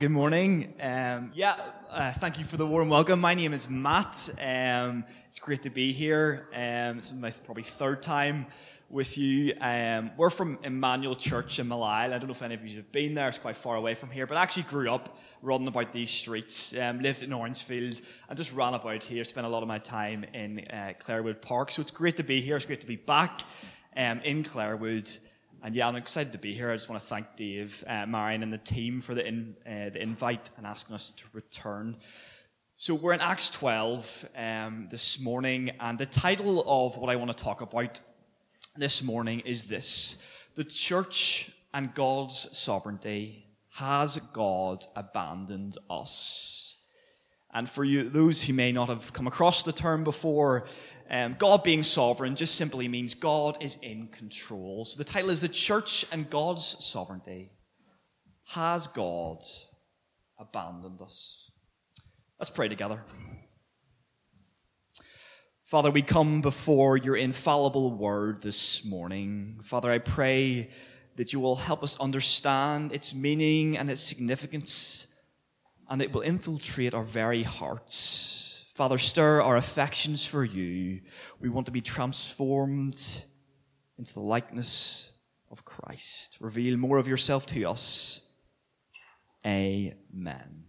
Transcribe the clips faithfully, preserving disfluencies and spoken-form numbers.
Good morning. Um, yeah, uh, thank you for the warm welcome. My name is Matt. Um, it's great to be here. Um, this is my probably third time with you. Um, we're from Emmanuel Church in Malile. I don't know if any of you have been there. It's quite far away from here, but I actually grew up running about these streets. Um, lived in Orangefield and just ran about here. Spent a lot of my time in uh, Clarewood Park. So it's great to be here. It's great to be back um, in Clarewood. And yeah, I'm excited to be here. I just want to thank Dave, uh, Marion, and the team for the, in, uh, the invite and asking us to return. So we're in Acts twelve um, this morning, and the title of what I want to talk about this morning is this: The Church and God's Sovereignty. Has God abandoned us? And for you, those who may not have come across the term before, Um, God being sovereign just simply means God is in control. So the title is The Church and God's Sovereignty. Has God abandoned us? Let's pray together. Father, we come before your infallible word this morning. Father, I pray that you will help us understand its meaning and its significance, and it will infiltrate our very hearts. Father, stir our affections for you. We want to be transformed into the likeness of Christ. Reveal more of yourself to us. Amen.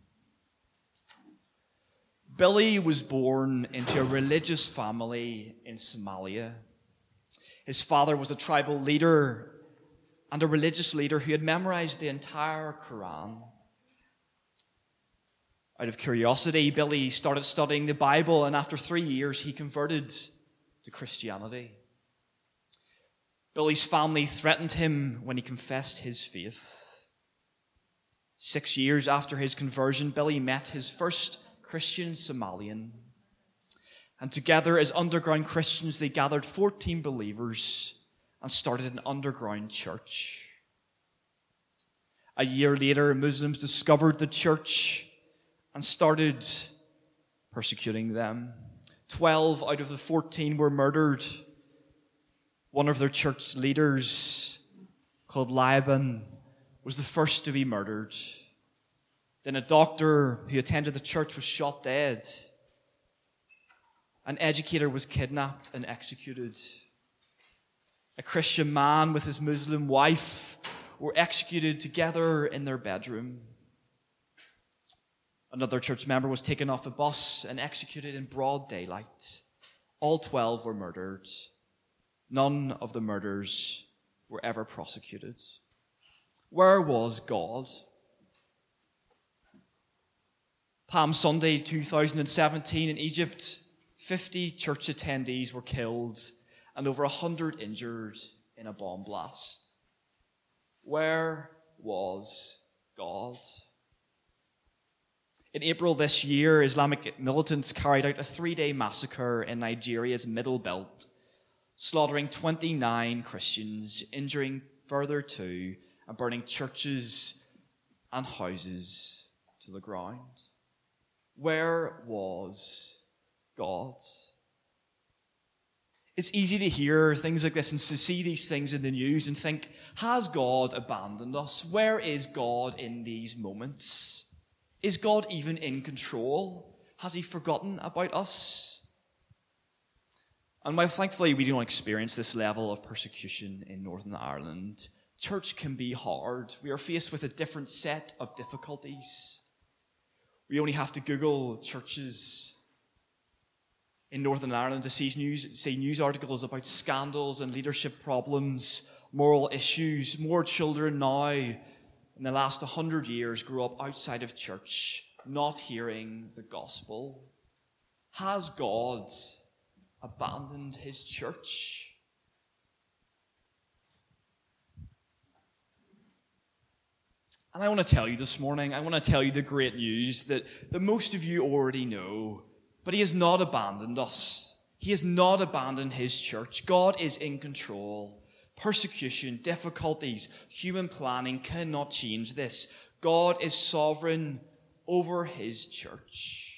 Billy was born into a religious family in Somalia. His father was a tribal leader and a religious leader who had memorized the entire Quran. Out of curiosity, Billy started studying the Bible, and after three years, he converted to Christianity. Billy's family threatened him when he confessed his faith. Six years after his conversion, Billy met his first Christian Somalian. And together, as underground Christians, they gathered fourteen believers and started an underground church. A year later, Muslims discovered the church and started persecuting them. Twelve out of the fourteen were murdered. One of their church leaders, called Laban, was the first to be murdered. Then a doctor who attended the church was shot dead. An educator was kidnapped and executed. A Christian man with his Muslim wife were executed together in their bedroom. Another church member was taken off a bus and executed in broad daylight. All twelve were murdered. None of the murders were ever prosecuted. Where was God? Palm Sunday two thousand seventeen in Egypt, fifty church attendees were killed and over one hundred injured in a bomb blast. Where was God? In April this year, Islamic militants carried out a three-day massacre in Nigeria's Middle Belt, slaughtering twenty-nine Christians, injuring further two, and burning churches and houses to the ground. Where was God? It's easy to hear things like this and to see these things in the news and think, has God abandoned us? Where is God in these moments? Is God even in control? Has he forgotten about us? And while thankfully we don't experience this level of persecution in Northern Ireland, church can be hard. We are faced with a different set of difficulties. We only have to Google churches in Northern Ireland to see news, see news articles about scandals and leadership problems, moral issues. More children now in the last one hundred years grew up outside of church, not hearing the gospel. Has God abandoned his church? And I want to tell you this morning, I want to tell you the great news that, that most of you already know, but he has not abandoned us. He has not abandoned his church. God is in control. Persecution, difficulties, human planning cannot change this. God is sovereign over his church.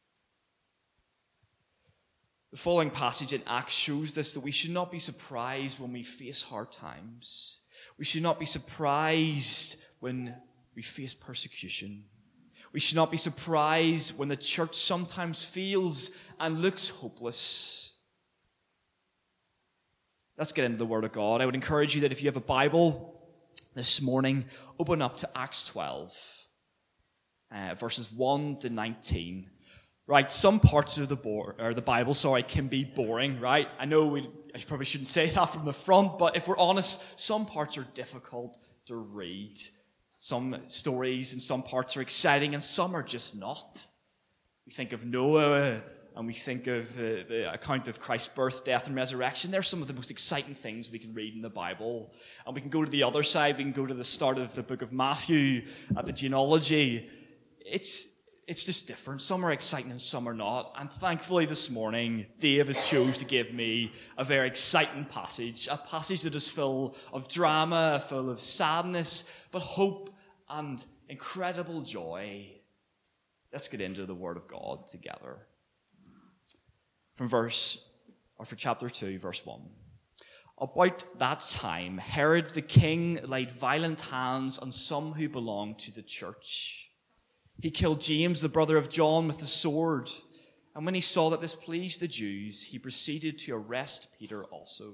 The following passage in Acts shows this, that we should not be surprised when we face hard times. We should not be surprised when we face persecution. We should not be surprised when the church sometimes feels and looks hopeless. Let's get into the Word of God. I would encourage you that if you have a Bible this morning, open up to Acts twelve, uh, verses one to nineteen. Right, some parts of the bo- or the Bible, sorry, can be boring, right? I know we, I probably shouldn't say that from the front, but if we're honest, some parts are difficult to read. Some stories and some parts are exciting and some are just not. We think of Noah and we think of the, the account of Christ's birth, death, and resurrection. They're some of the most exciting things we can read in the Bible. And we can go to the other side. We can go to the start of the book of Matthew, at the genealogy. It's It's just different. Some are exciting and some are not. And thankfully this morning, Dave has chose to give me a very exciting passage. A passage that is full of drama, full of sadness, but hope and incredible joy. Let's get into the Word of God together. From verse, or for chapter two, verse one. About that time, Herod the king laid violent hands on some who belonged to the church. He killed James, the brother of John, with the sword. And when he saw that this pleased the Jews, he proceeded to arrest Peter also.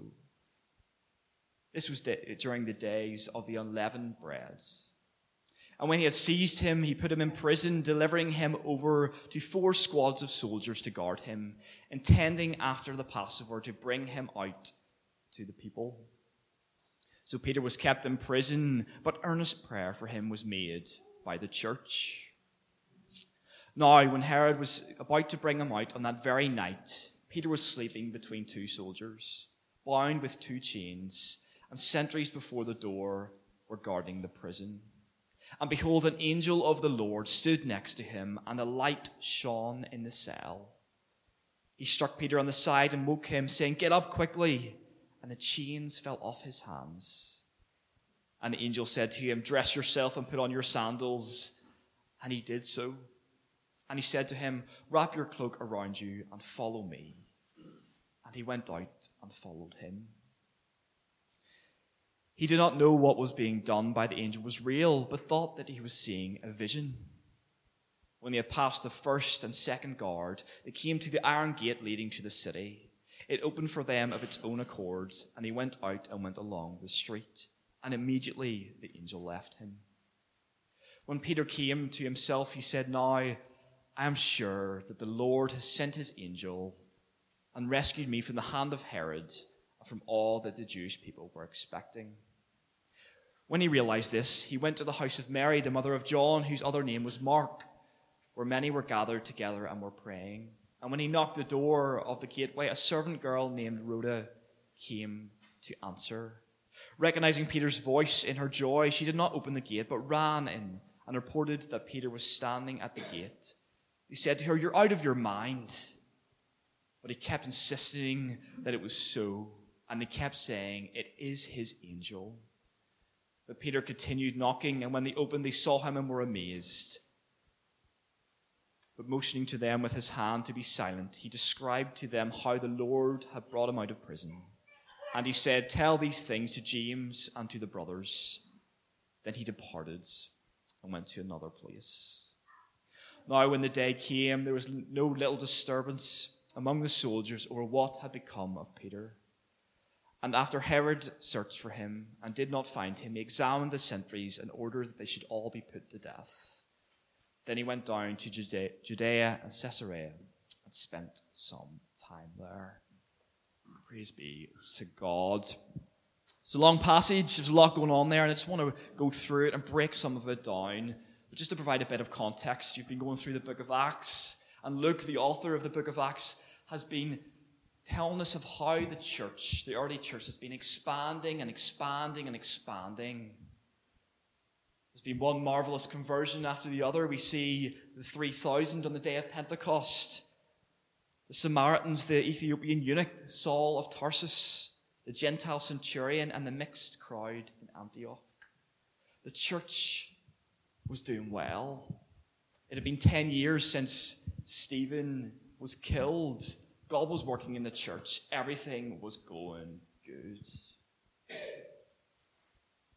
This was de- during the days of the unleavened bread. And when he had seized him, he put him in prison, delivering him over to four squads of soldiers to guard him, intending after the Passover to bring him out to the people. So Peter was kept in prison, but earnest prayer for him was made by the church. Now, when Herod was about to bring him out on that very night, Peter was sleeping between two soldiers, bound with two chains, and sentries before the door were guarding the prison. And behold, an angel of the Lord stood next to him, and a light shone in the cell. He struck Peter on the side and woke him, saying, "Get up quickly." And the chains fell off his hands. And the angel said to him, "Dress yourself and put on your sandals." And he did so. And he said to him, "Wrap your cloak around you and follow me." And he went out and followed him. He did not know what was being done by the angel was real, but thought that he was seeing a vision. When they had passed the first and second guard, they came to the iron gate leading to the city. It opened for them of its own accord, and he went out and went along the street. And immediately the angel left him. When Peter came to himself, he said, "Now I am sure that the Lord has sent his angel and rescued me from the hand of Herod and from all that the Jewish people were expecting." When he realized this, he went to the house of Mary, the mother of John, whose other name was Mark, where many were gathered together and were praying. And when he knocked the door of the gateway, a servant girl named Rhoda came to answer. Recognizing Peter's voice in her joy, she did not open the gate, but ran in and reported that Peter was standing at the gate. He said to her, "You're out of your mind." But he kept insisting that it was so, and they kept saying, "It is his angel." But Peter continued knocking, and when they opened, they saw him and were amazed. But motioning to them with his hand to be silent, he described to them how the Lord had brought him out of prison. And he said, "Tell these things to James and to the brothers." Then he departed and went to another place. Now when the day came, there was no little disturbance among the soldiers over what had become of Peter. And after Herod searched for him and did not find him, he examined the sentries and ordered that they should all be put to death. Then he went down to Judea and Caesarea and spent some time there. Praise be to God. It's a long passage. There's a lot going on there, and I just want to go through it and break some of it down. But just to provide a bit of context, you've been going through the book of Acts, and Luke, the author of the book of Acts, has been telling us of how the church, the early church, has been expanding and expanding and expanding. There's been one marvelous conversion after the other. We see the three thousand on the day of Pentecost, the Samaritans, the Ethiopian eunuch, Saul of Tarsus, the Gentile centurion, and the mixed crowd in Antioch. The church was doing well. It had been ten years since Stephen was killed. God was working in the church. Everything was going good.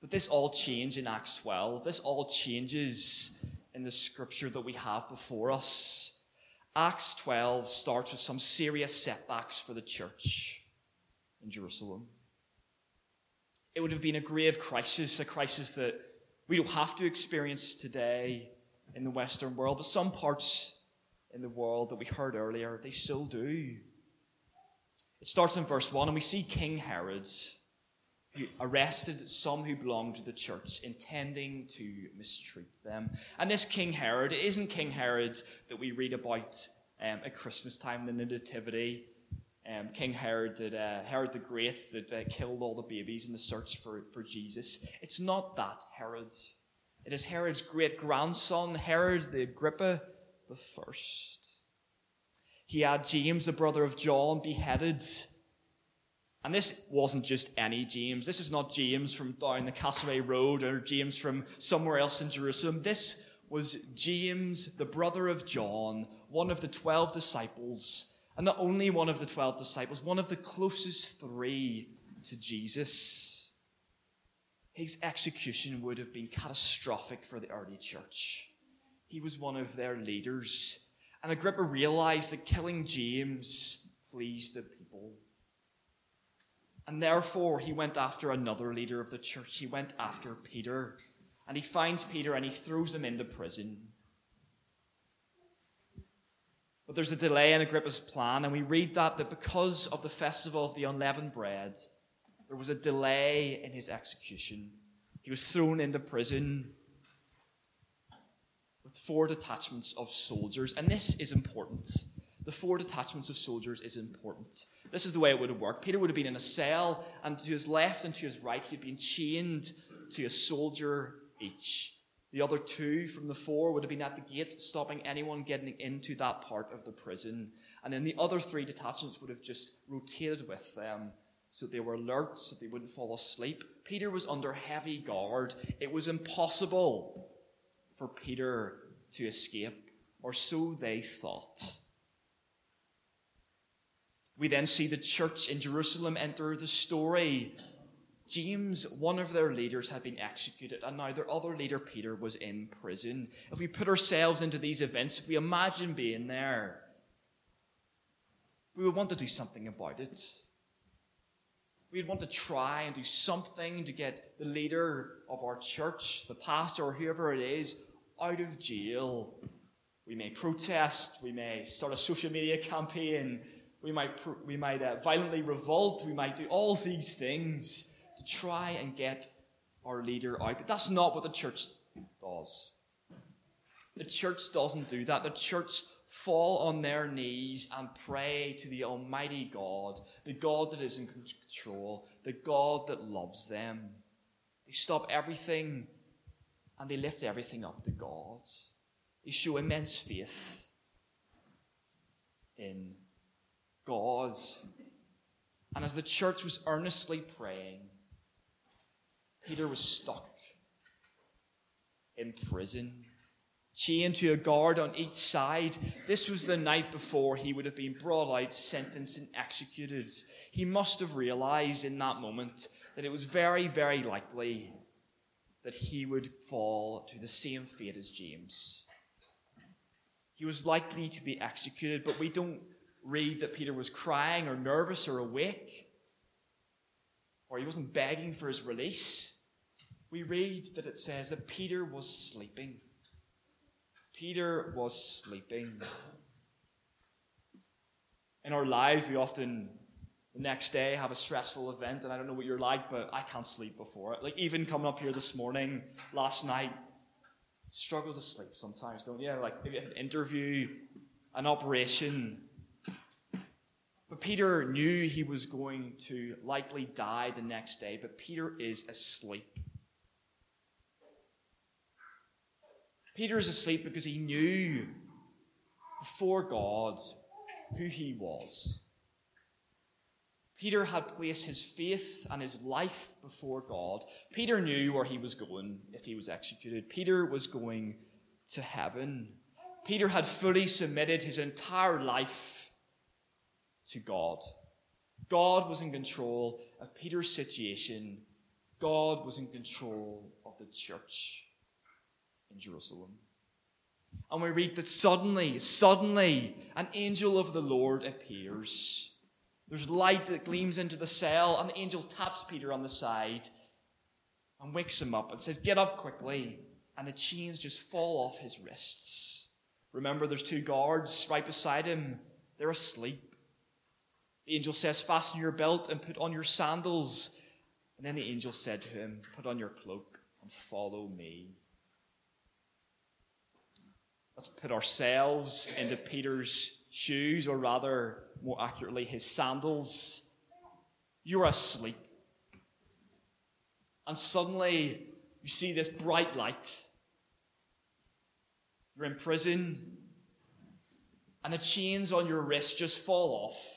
But this all changed in Acts twelve. This all changes in the scripture that we have before us. Acts twelve starts with some serious setbacks for the church in Jerusalem. It would have been a grave crisis, a crisis that we don't have to experience today in the Western world, but some parts in the world that we heard earlier, they still do. It starts in verse one, and we see King Herod, who arrested some who belonged to the church, intending to mistreat them. And this King Herod, it isn't King Herod that we read about um, at Christmas time, the Nativity. Um, King Herod, that uh, Herod the Great, that uh, killed all the babies in the search for, for Jesus. It's not that Herod. It is Herod's great-grandson, Herod the Agrippa the First. He had James, the brother of John, beheaded. And this wasn't just any James. This is not James from down the Castlereagh Road or James from somewhere else in Jerusalem. This was James, the brother of John, one of the twelve disciples, and the only one of the twelve disciples, one of the closest three to Jesus. His execution would have been catastrophic for the early church. He was one of their leaders. And Agrippa realized that killing James pleased the people. And therefore, he went after another leader of the church. He went after Peter. And he finds Peter and he throws him into prison. But there's a delay in Agrippa's plan, and we read that, that because of the festival of the unleavened bread, there was a delay in his execution. He was thrown into prison with four detachments of soldiers. And this is important. The four detachments of soldiers is important. This is the way it would have worked. Peter would have been in a cell, and to his left and to his right, he had been chained to a soldier each. The other two from the four would have been at the gate, stopping anyone getting into that part of the prison. And then the other three detachments would have just rotated with them, so they were alert, so they wouldn't fall asleep. Peter was under heavy guard. It was impossible for Peter to escape, or so they thought. We then see the church in Jerusalem enter the story. James, one of their leaders, had been executed, and now their other leader, Peter, was in prison. If we put ourselves into these events, if we imagine being there, we would want to do something about it. We would want to try and do something to get the leader of our church, the pastor or whoever it is, out of jail. We may protest, we may start a social media campaign, we might, we might uh, violently revolt, we might do all these things to try and get our leader out. But that's not what the church does. The church doesn't do that. The church fall on their knees and pray to the Almighty God, the God that is in control, the God that loves them. They stop everything and they lift everything up to God. They show immense faith in God. And as the church was earnestly praying, Peter was stuck in prison, chained to a guard on each side. This was the night before he would have been brought out, sentenced, and executed. He must have realized in that moment that it was very, very likely that he would fall to the same fate as James. He was likely to be executed, but we don't read that Peter was crying or nervous or awake, or he wasn't begging for his release. We read that it says that Peter was sleeping. Peter was sleeping. In our lives, we often, the next day, have a stressful event, and I don't know what you're like, but I can't sleep before it. Like, even coming up here this morning, last night, struggle to sleep sometimes, don't you? Like, if you have an interview, an operation. But Peter knew he was going to likely die the next day, but Peter is asleep. Peter is asleep because he knew before God who he was. Peter had placed his faith and his life before God. Peter knew where he was going if he was executed. Peter was going to heaven. Peter had fully submitted his entire life to God. God was in control of Peter's situation. God was in control of the church in Jerusalem. And we read that suddenly, suddenly, an angel of the Lord appears. There's light that gleams into the cell, and the angel taps Peter on the side and wakes him up and says, "Get up quickly." And the chains just fall off his wrists. Remember, there's two guards right beside him. They're asleep. The angel says, "Fasten your belt and put on your sandals." And then the angel said to him, "Put on your cloak and follow me." Let's put ourselves into Peter's shoes, or rather, more accurately, his sandals. You're asleep. And suddenly, you see this bright light. You're in prison, and the chains on your wrist just fall off.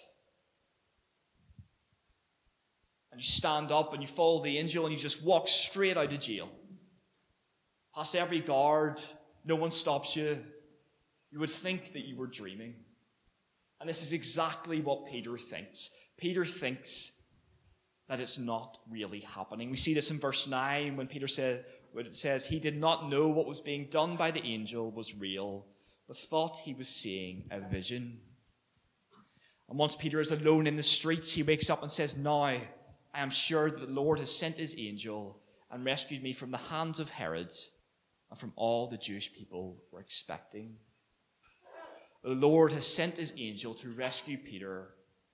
And you stand up and you follow the angel and you just walk straight out of jail. Past every guard, no one stops you. You would think that you were dreaming. And this is exactly what Peter thinks. Peter thinks that it's not really happening. We see this in verse nine when Peter said, when it says, he did not know what was being done by the angel was real, but thought he was seeing a vision. And once Peter is alone in the streets, he wakes up and says, "Now I am sure that the Lord has sent his angel and rescued me from the hands of Herod and from all the Jewish people were expecting." The Lord has sent his angel to rescue Peter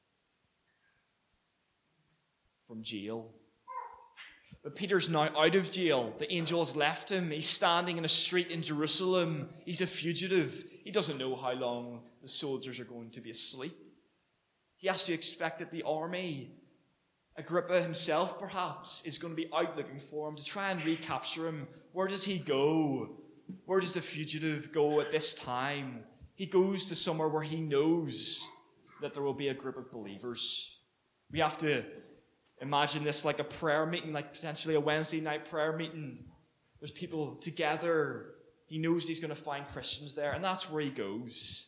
from jail. But Peter's now out of jail. The angel has left him. He's standing in a street in Jerusalem. He's a fugitive. He doesn't know how long the soldiers are going to be asleep. He has to expect that the army, Agrippa himself perhaps, is going to be out looking for him to try and recapture him. Where does he go? Where does the fugitive go at this time? He goes to somewhere where he knows that there will be a group of believers. We have to imagine this like a prayer meeting, like potentially a Wednesday night prayer meeting. There's people together. He knows he's going to find Christians there, and that's where he goes.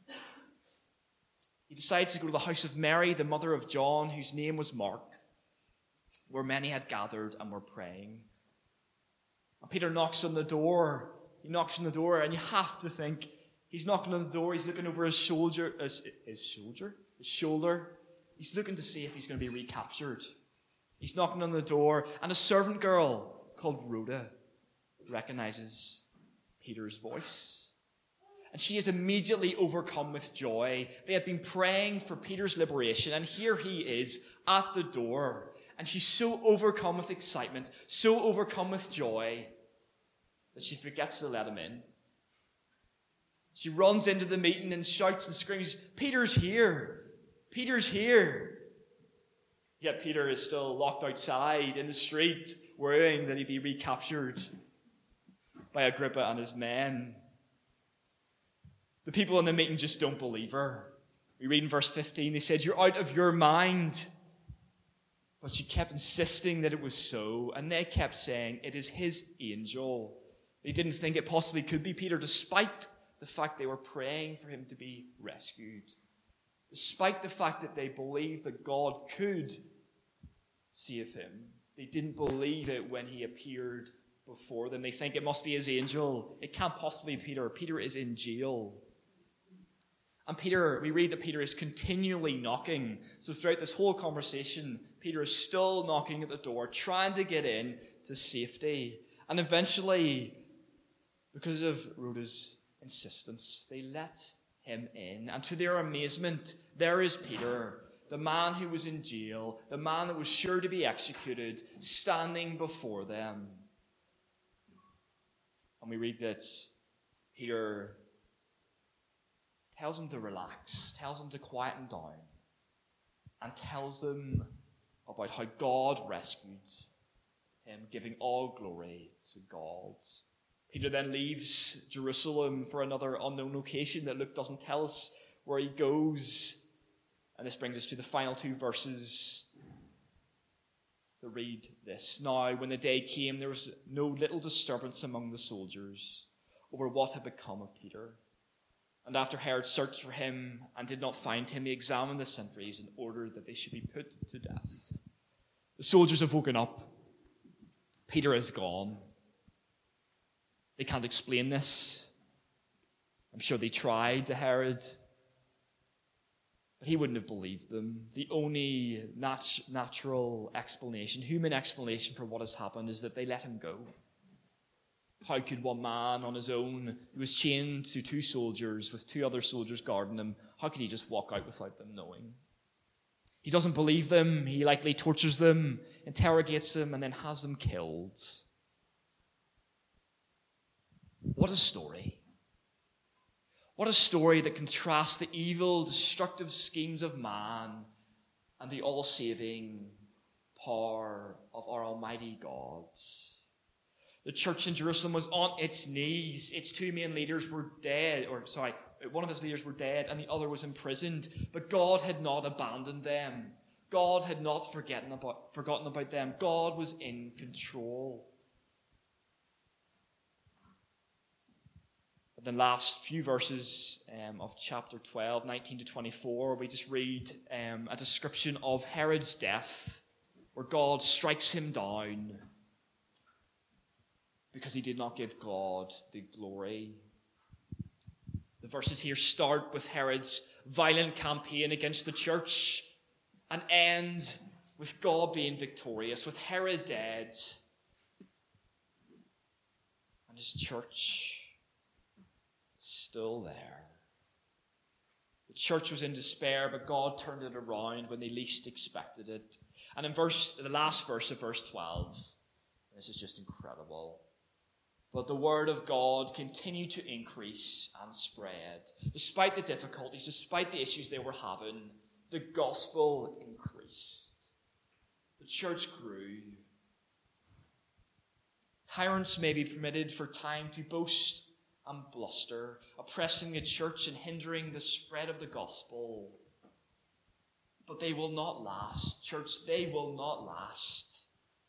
He decides to go to the house of Mary, the mother of John, whose name was Mark, where many had gathered and were praying. And Peter knocks on the door. He knocks on the door, and you have to think he's knocking on the door. He's looking over his shoulder, his, his shoulder, his shoulder. He's looking to see if he's going to be recaptured. He's knocking on the door, and a servant girl called Rhoda recognizes Peter's voice. And she is immediately overcome with joy. They had been praying for Peter's liberation, and here he is at the door. And she's so overcome with excitement, so overcome with joy, that she forgets to let him in. She runs into the meeting and shouts and screams, "Peter's here! Peter's here!" Yet Peter is still locked outside in the street, worrying that he'd be recaptured by Agrippa and his men. The people in the meeting just don't believe her. We read in verse fifteen, they said, "You're out of your mind." But she kept insisting that it was so, and they kept saying, "It is his angel." They didn't think it possibly could be Peter, despite the fact they were praying for him to be rescued. Despite the fact that they believed that God could save him, they didn't believe it when he appeared before them. They think it must be his angel. It can't possibly be Peter. Peter is in jail. And Peter, we read that Peter is continually knocking. So throughout this whole conversation, Peter is still knocking at the door, trying to get in to safety. And eventually, because of Rhoda's insistence, they let him in. And to their amazement, there is Peter, the man who was in jail, the man that was sure to be executed, standing before them. And we read that Peter tells him to relax, tells him to quieten down, and tells them about how God rescued him, giving all glory to God. Peter then leaves Jerusalem for another unknown location that Luke doesn't tell us where he goes. And this brings us to the final two verses that read this. "Now, when the day came, there was no little disturbance among the soldiers over what had become of Peter. And after Herod searched for him and did not find him, he examined the sentries and ordered that they should be put to death. The soldiers have woken up. Peter is gone. They can't explain this. I'm sure they tried to Herod, but he wouldn't have believed them. The only nat- natural explanation, human explanation for what has happened is that they let him go. How could one man on his own, who was chained to two soldiers with two other soldiers guarding him, how could he just walk out without them knowing? He doesn't believe them. He likely tortures them, interrogates them, and then has them killed. What a story. What a story that contrasts the evil, destructive schemes of man and the all-saving power of our Almighty God. The church in Jerusalem was on its knees. Its two main leaders were dead, or sorry, one of its leaders were dead and the other was imprisoned. But God had not abandoned them. God had not forgotten about, forgotten about them. God was in control. The last few verses um, of chapter twelve, nineteen to twenty-four, we just read um, a description of Herod's death, where God strikes him down because he did not give God the glory. The verses here start with Herod's violent campaign against the church and end with God being victorious, with Herod dead and his church still there. The church was in despair, but God turned it around when they least expected it. And in verse, the last verse of verse twelve, this is just incredible. But the word of God continued to increase and spread. Despite the difficulties, despite the issues they were having, the gospel increased. The church grew. Tyrants may be permitted for time to boast and bluster, oppressing the church and hindering the spread of the gospel. But they will not last. Church, they will not last.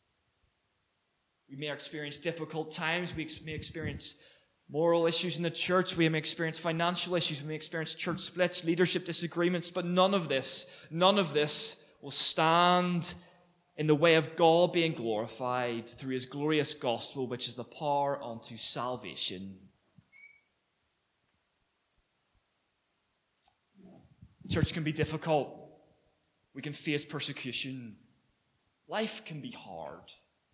We may experience difficult times. We may experience moral issues in the church. We may experience financial issues. We may experience church splits, leadership disagreements. But none of this, none of this will stand in the way of God being glorified through his glorious gospel, which is the power unto salvation. Church can be difficult. We can face persecution. Life can be hard.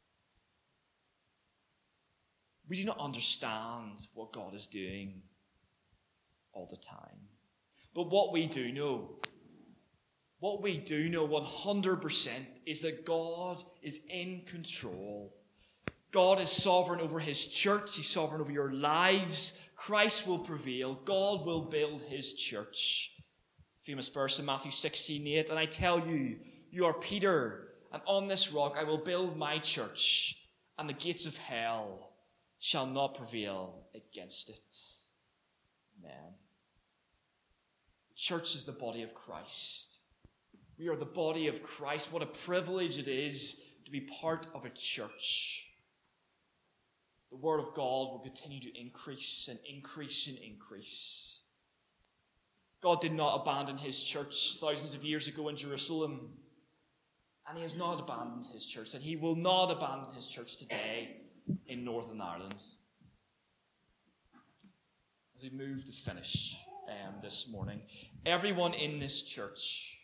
We do not understand what God is doing all the time. But what we do know, what we do know one hundred percent is that God is in control. God is sovereign over his church. He's sovereign over your lives. Christ will prevail. God will build his church. Famous verse in Matthew sixteen eight, and I tell you, you are Peter, and on this rock I will build my church, and the gates of hell shall not prevail against it. Amen. The church is the body of Christ. We are the body of Christ. What a privilege it is to be part of a church. The word of God will continue to increase and increase and increase. God did not abandon his church thousands of years ago in Jerusalem. And he has not abandoned his church. And he will not abandon his church today in Northern Ireland. As we move to finish um, this morning, everyone in this church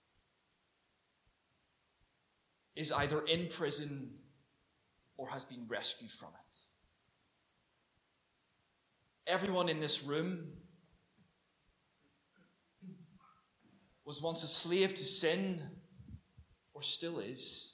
is either in prison or has been rescued from it. Everyone in this room was once a slave to sin, or still is.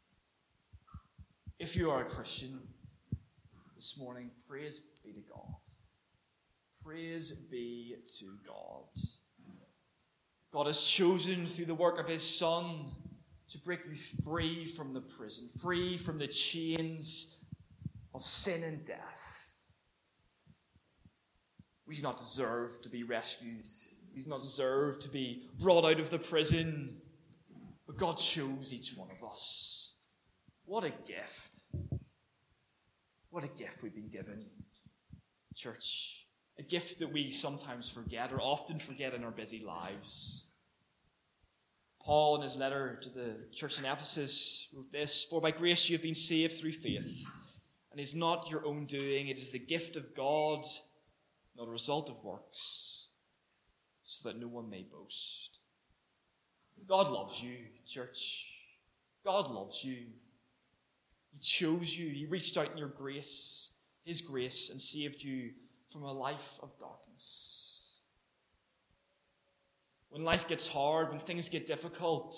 If you are a Christian this morning, praise be to God. Praise be to God. God has chosen through the work of his Son to break you free from the prison, free from the chains of sin and death. We do not deserve to be rescued. We do not deserve to be brought out of the prison. But God chose each one of us. What a gift. What a gift we've been given, church. A gift that we sometimes forget or often forget in our busy lives. Paul, in his letter to the church in Ephesus, wrote this: "For by grace you have been saved through faith, and it is not your own doing, it is the gift of God, not a result of works, so that no one may boast." God loves you, church. God loves you. He chose you. He reached out in your grace, his grace, and saved you from a life of darkness. When life gets hard, when things get difficult,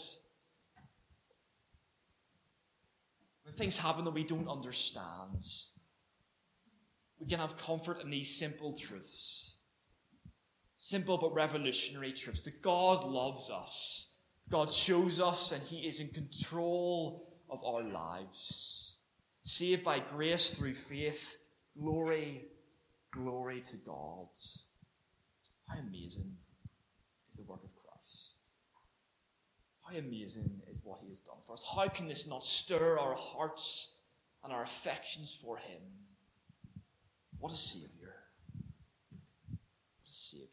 when things happen that we don't understand, we can have comfort in these simple truths. Simple but revolutionary truths. That God loves us. God chose us, and he is in control of our lives. Saved by grace through faith. Glory, glory to God. How amazing is the work of Christ. How amazing is what he has done for us. How can this not stir our hearts and our affections for him? What a Savior. What a Savior.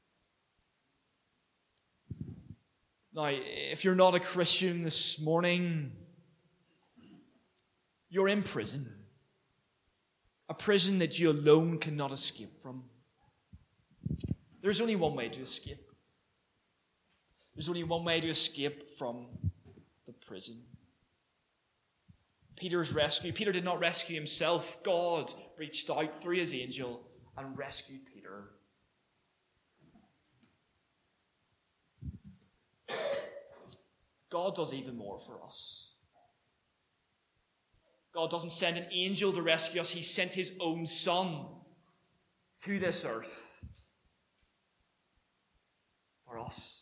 Now, if you're not a Christian this morning, you're in prison. A prison that you alone cannot escape from. There's only one way to escape. There's only one way to escape from the prison. Peter's rescue. Peter did not rescue himself. God reached out through his angel and rescued Peter. God does even more for us. God doesn't send an angel to rescue us. He sent his own Son to this earth for us.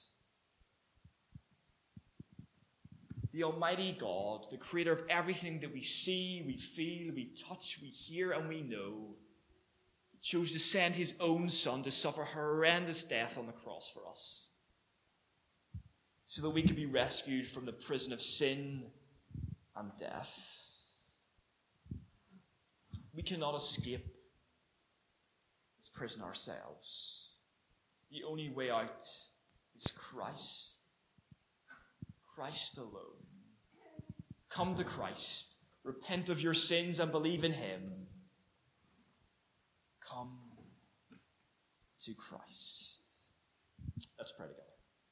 The Almighty God, the creator of everything that we see, we feel, we touch, we hear, and we know, chose to send his own Son to suffer horrendous death on the cross for us, so that we could be rescued from the prison of sin and death. We cannot escape this prison ourselves. The only way out is Christ. Christ alone. Come to Christ. Repent of your sins and believe in him. Come to Christ. Let's pray together.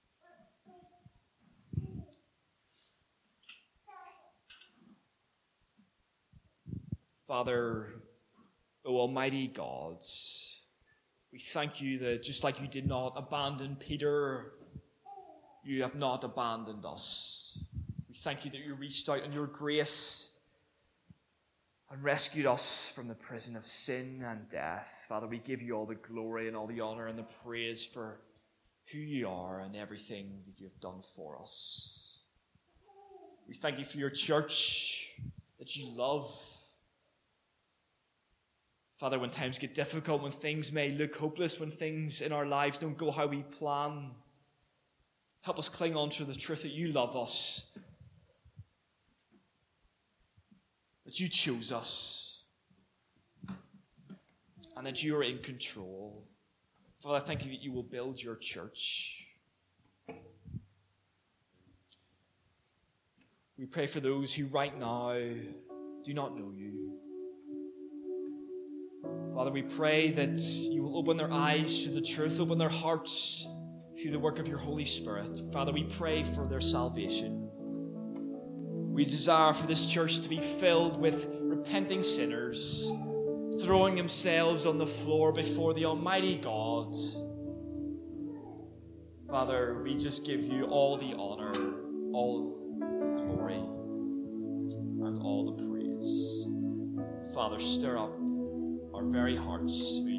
Father, O Almighty God, we thank you that just like you did not abandon Peter, you have not abandoned us. We thank you that you reached out in your grace and rescued us from the prison of sin and death. Father, we give you all the glory and all the honor and the praise for who you are and everything that you have done for us. We thank you for your church that you love. Father, when times get difficult, when things may look hopeless, when things in our lives don't go how we plan, help us cling on to the truth that you love us, that you chose us, and that you are in control. Father, I thank you that you will build your church. We pray for those who right now do not know you. Father, we pray that you will open their eyes to the truth, open their hearts through the work of your Holy Spirit. Father, we pray for their salvation. We desire for this church to be filled with repenting sinners, throwing themselves on the floor before the Almighty God. Father, we just give you all the honor, all the glory, and all the praise. Father, stir up our very hearts.